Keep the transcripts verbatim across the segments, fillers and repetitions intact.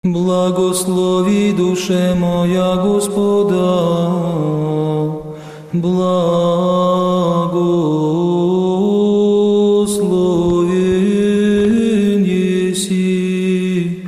Благослови, душе моя, Господа, благословен еси,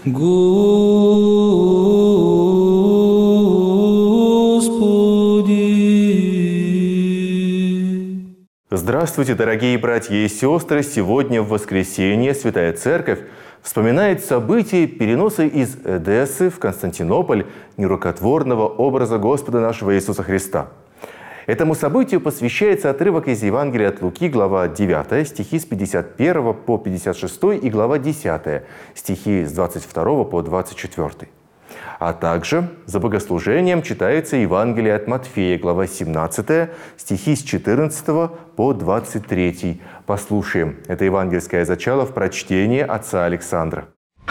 Господи. Здравствуйте, дорогие братья и сестры! Сегодня в воскресенье Святая Церковь вспоминает события переноса из Эдессы в Константинополь нерукотворного образа Господа нашего Иисуса Христа. Этому событию посвящается отрывок из Евангелия от Луки, глава девятая, стихи с пятьдесят первого по пятьдесят шестой, и глава десятая, стихи с двадцать второго по двадцать четвёртый. А также за богослужением читается Евангелие от Матфея, глава семнадцатая, стихи с четырнадцатого по двадцать третий. Послушаем это евангельское зачало в прочтении отца Александра.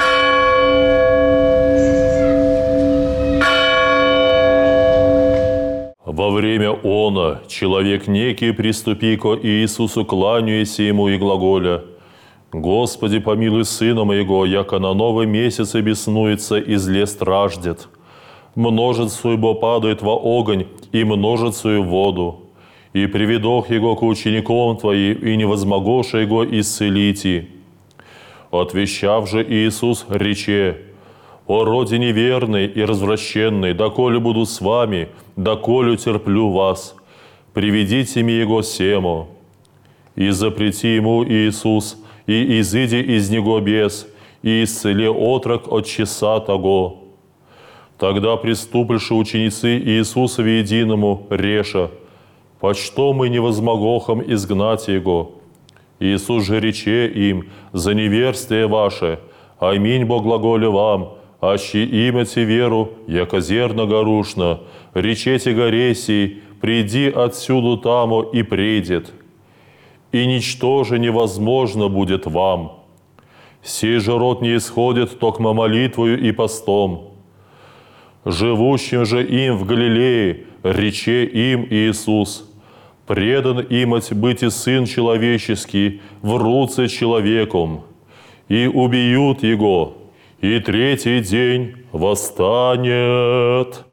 Во время она человек некий приступи ко Иисусу, кланяясь ему и глаголя: «Господи, помилуй сына моего, яко на новом месяце беснуется и зле страждет. Множицею бо падает во огонь и множицею в воду. И приведох его к ученикам твоим, и не возмогоша его исцелите». Отвещав же Иисус рече: «О роде неверный и развращенный, доколе буду с вами, доколе терплю вас, приведите мне его сему». И запрети ему Иисус, и изыди из него бес, и исцели отрок от часа того. Тогда приступивши ученицы Иисуса единому, реша: «Почто мы не возмогохом изгнать его?» Иисус же рече им: «За неверствие ваше, аминь бо глаголе вам, аще имете веру, яко зерно горушно, речете горе сей, приди отсюда тамо, и придет. И ничто же невозможно будет вам. Сей же род не исходит токмо молитвою и постом. Живущим же им в Галилее рече им Иисус: предан имать быть и Сын Человеческий в руце человеком, и убьют Его, и третий день восстанет».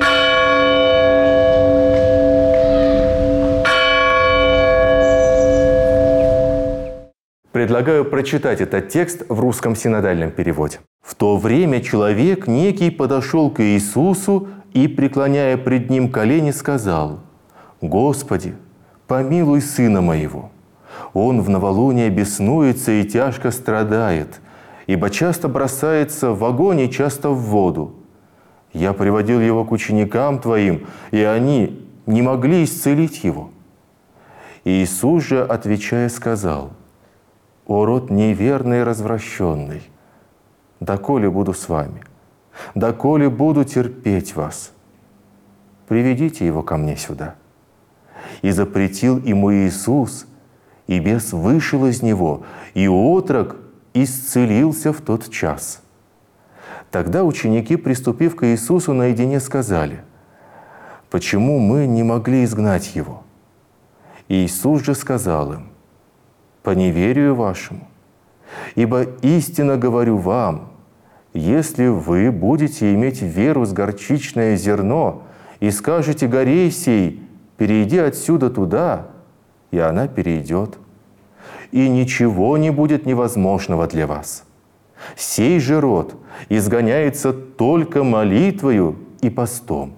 Предлагаю прочитать этот текст в русском синодальном переводе. «В то время человек некий подошел к Иисусу и, преклоняя пред Ним колени, сказал: „Господи, помилуй сына моего. Он в новолуние беснуется и тяжко страдает, ибо часто бросается в огонь и часто в воду. Я приводил его к ученикам Твоим, и они не могли исцелить его». Иисус же, отвечая, сказал: «О род неверный и развращенный, доколе буду с вами, доколе буду терпеть вас? Приведите его ко мне сюда». И запретил ему Иисус, и бес вышел из него, и отрок исцелился в тот час. Тогда ученики, приступив к Иисусу наедине, сказали: «Почему мы не могли изгнать его?» Иисус же сказал им: «По неверию вашему. Ибо истинно говорю вам, если вы будете иметь веру с горчичное зерно и скажете горе сей: перейди отсюда туда, и она перейдет, и ничего не будет невозможного для вас. Сей же род изгоняется только молитвою и постом».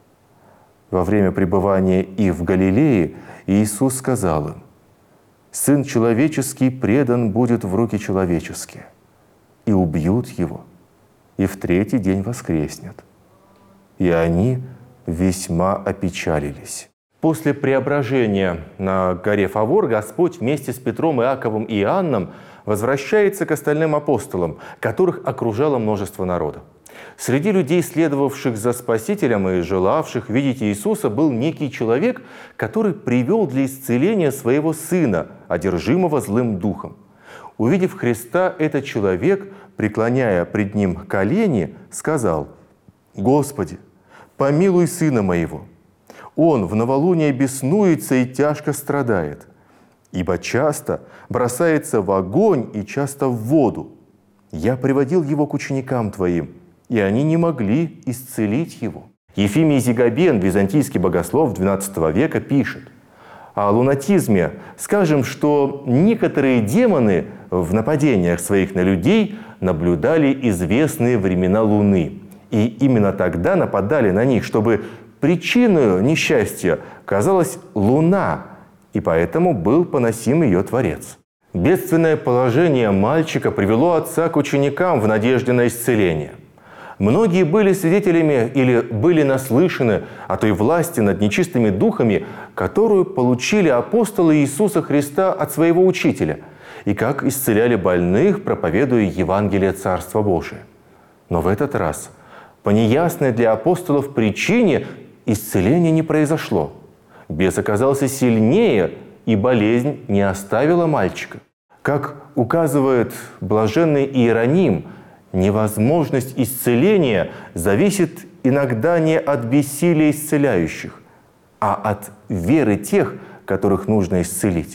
Во время пребывания их в Галилее Иисус сказал им: «Сын человеческий предан будет в руки человеческие, и убьют его, и в третий день воскреснет». И они весьма опечалились. После преображения на горе Фавор Господь вместе с Петром, Иаковом и Иоанном возвращается к остальным апостолам, которых окружало множество народа. Среди людей, следовавших за Спасителем и желавших видеть Иисуса, был некий человек, который привел для исцеления своего сына, одержимого злым духом. Увидев Христа, этот человек, преклоняя пред Ним колени, сказал: «Господи, помилуй сына моего. Он в новолуние беснуется и тяжко страдает, ибо часто бросается в огонь и часто в воду. Я приводил его к ученикам твоим, и они не могли исцелить его». Ефимий Зигабен, византийский богослов двенадцатого века, пишет: о лунатизме скажем, что некоторые демоны в нападениях своих на людей наблюдали известные времена Луны. И именно тогда нападали на них, чтобы причиной несчастья казалась Луна, и поэтому был поносим ее Творец. Бедственное положение мальчика привело отца к ученикам в надежде на исцеление. Многие были свидетелями или были наслышаны о той власти над нечистыми духами, которую получили апостолы Иисуса Христа от своего учителя, и как исцеляли больных, проповедуя Евангелие Царства Божия. Но в этот раз, по неясной для апостолов причине, исцеление не произошло. Бес оказался сильнее, и болезнь не оставила мальчика. Как указывает блаженный Иероним, невозможность исцеления зависит иногда не от бессилия исцеляющих, а от веры тех, которых нужно исцелить.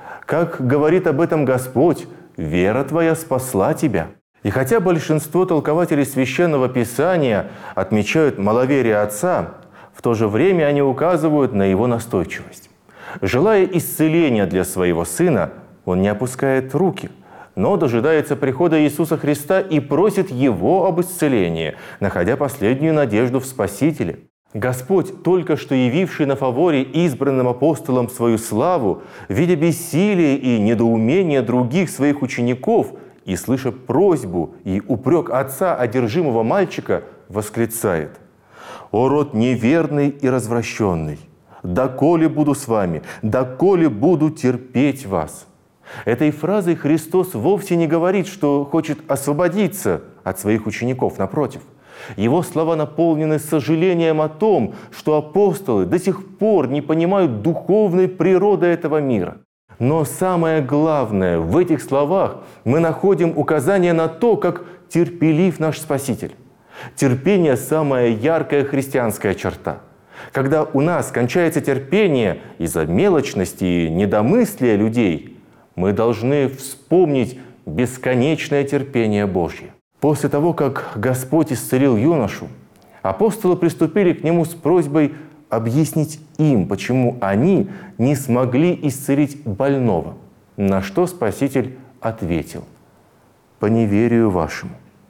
Как говорит об этом Господь: «Вера твоя спасла тебя». И хотя большинство толкователей Священного Писания отмечают маловерие отца, в то же время они указывают на его настойчивость. Желая исцеления для своего сына, он не опускает руки, но дожидается прихода Иисуса Христа и просит Его об исцелении, находя последнюю надежду в Спасителе. Господь, только что явивший на фаворе избранным апостолам свою славу, видя бессилие и недоумение других своих учеников и слыша просьбу и упрек отца одержимого мальчика, восклицает: «О род неверный и развращенный! Доколе буду с вами, доколе буду терпеть вас». Этой фразой Христос вовсе не говорит, что хочет освободиться от своих учеников, напротив. Его слова наполнены сожалением о том, что апостолы до сих пор не понимают духовной природы этого мира. Но самое главное, в этих словах мы находим указание на то, как терпелив наш Спаситель. Терпение – самая яркая христианская черта. Когда у нас кончается терпение из-за мелочности и недомыслия людей, мы должны вспомнить бесконечное терпение Божье. После того, как Господь исцелил юношу, апостолы приступили к Нему с просьбой объяснить им, почему они не смогли исцелить больного, на что Спаситель ответил: «По неверию вашему.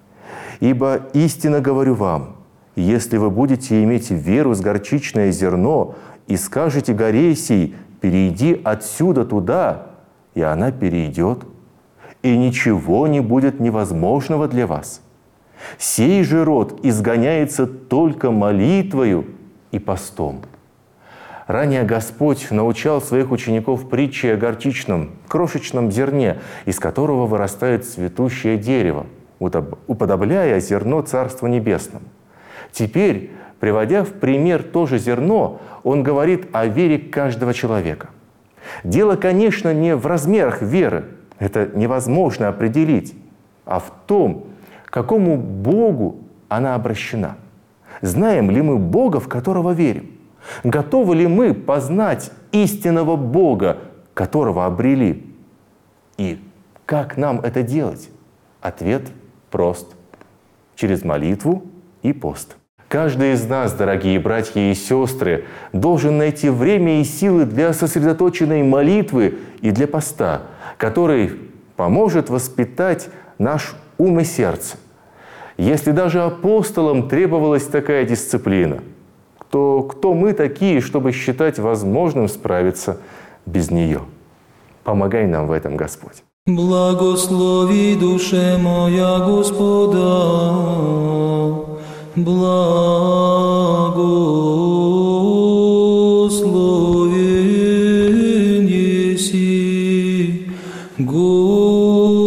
Ибо истинно говорю вам, если вы будете иметь веру с горчичное зерно и скажете горе сей: перейди отсюда туда, и она перейдет, и ничего не будет невозможного для вас. Сей же род изгоняется только молитвою и постом». Ранее Господь научал своих учеников притче о горчичном, крошечном зерне, из которого вырастает цветущее дерево, уподобляя зерно Царству Небесному. Теперь, приводя в пример то же зерно, Он говорит о вере каждого человека. Дело, конечно, не в размерах веры, это невозможно определить, а в том, к какому Богу она обращена. Знаем ли мы Бога, в которого верим? Готовы ли мы познать истинного Бога, которого обрели? И как нам это делать? Ответ прост: через молитву и пост. Каждый из нас, дорогие братья и сестры, должен найти время и силы для сосредоточенной молитвы и для поста, который поможет воспитать наш ум и сердце. Если даже апостолам требовалась такая дисциплина, то кто мы такие, чтобы считать возможным справиться без нее? Помогай нам в этом, Господь. Благослови душе моя Господа, благословен еси, Господи.